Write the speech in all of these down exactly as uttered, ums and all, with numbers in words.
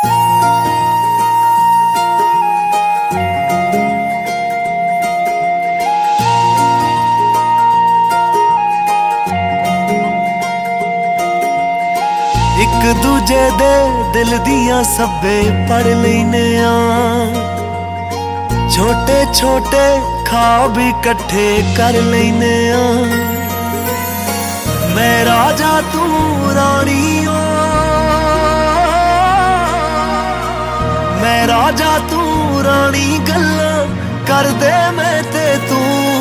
एक दूजे दे दिल दियां सब्बे पढ़ लैने आ, छोटे छोटे ख्वाब इकट्ठे कर लैने आ। मैं राजा तू रानी ओ, मैं राजा तू रानी गल्लां कर दे मैं ते तू।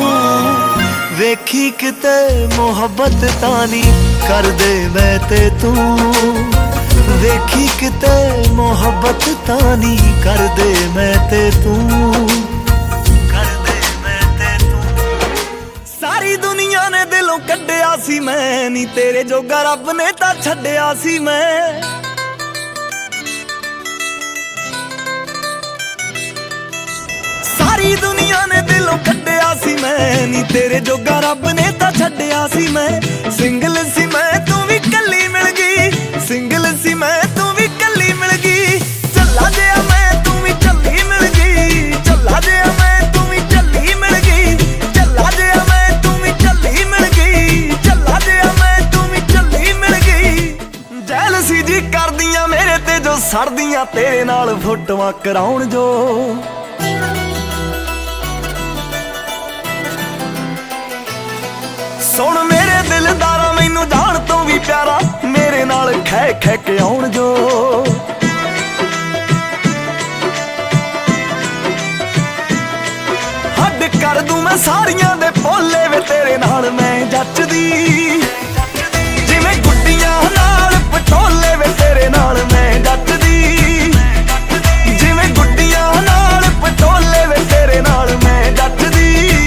वेखी किते मोहब्बत तानी कर दे मैं ते तू। वेखी किते मोहब्बत तानी कर दे मैं ते तू, कर दे मैं ते तू। सारी दुनिया ने दिलों कड्डिया सी मैं, नी तेरे जोगा रब ने तां छड्डिया सी मैं। सारी दुनिया ने दिलों कड्डिया सी मैं, नी तेरे जोगा रब ने तां छड्डिया सी मैं। सिंगल सी मैं तू भी कल्ली मिल गई, सिंगल सी मैं तू भी कल्ली मिल गई। झल्ला जिहा मैं तू भी झल्ली मिल गई, झल्ला जिहा मैं तू भी झल्ली मिल गई। झल्ला जिहा मैं तू भी झल्ली मिल गई, झल्ला जिहा मैं तू भी झल्ली मिल गई। जैलसी जी करदियां मेरे ते जो सड़दियां तेरे नाल फोटोआं कराउण जो। सुन मेरे दिलदारा मैनू जान तो भी प्यारा, मेरे नाल खै खै के आउण जो। हद कर दूं मैं सारियां दे भोले वे तेरे नाल मैं जचदी। जिवें गुड्डियां नाल पटोले वे तेरे नाल मैं जचदी। जिवें गुड्डियां नाल पटोले वे तेरे नाल मैं जचदी।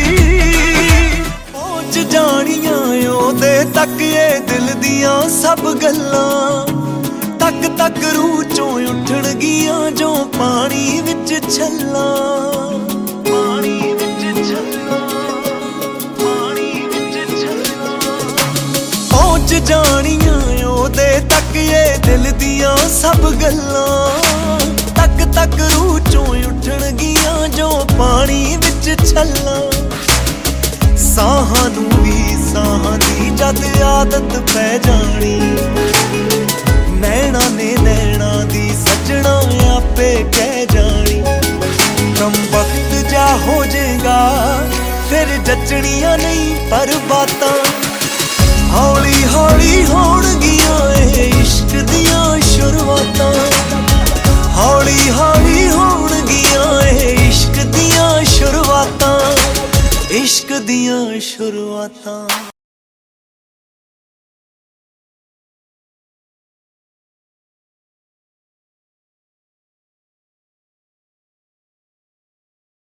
पहुंच जानियां ओदे तक ये दिल दियां सब गल्लां, तक तक रूह चों उठणगियां जो पानी विच छल्लां। पानी विच छल्लां, पानी विच छल्लां। पहुंच जानियां ओदे तक ये दिल दियां सब गल्लां, तक तक रूह चों उठणगियां जो पानी विच छल्लां। साहां नूं भी साहां दी जद आदत पै जानी, नैना ने नैना दी सजना आपे कह जानी। कम वक्त जा हो जाएगा फिर जचनियां नहीं पर बातां। हौली हौली होणगियां ए इश्क दियां शुरुआतां। हौली हौली होणगियां ए इश्क दियां शुरुआतां, इश्क दियां शुरुआतां।